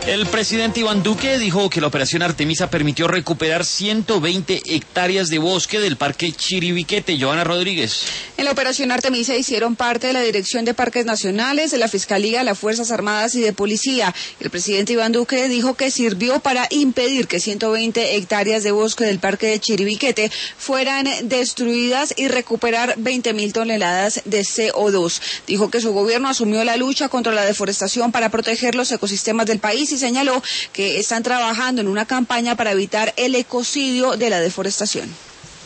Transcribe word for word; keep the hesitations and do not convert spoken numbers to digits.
El presidente Iván Duque dijo que la operación Artemisa permitió recuperar ciento veinte hectáreas de bosque del Parque Chiribiquete. Joana Rodríguez. En la operación Artemisa hicieron parte de la Dirección de Parques Nacionales, de la Fiscalía, las Fuerzas Armadas y de Policía. El presidente Iván Duque dijo que sirvió para impedir que ciento veinte hectáreas de bosque del Parque de Chiribiquete fueran destruidas y recuperar veinte mil toneladas de C O dos. Dijo que su gobierno asumió la lucha contra la deforestación para proteger los ecosistemas del país y señaló que están trabajando en una campaña para evitar el ecocidio de la deforestación.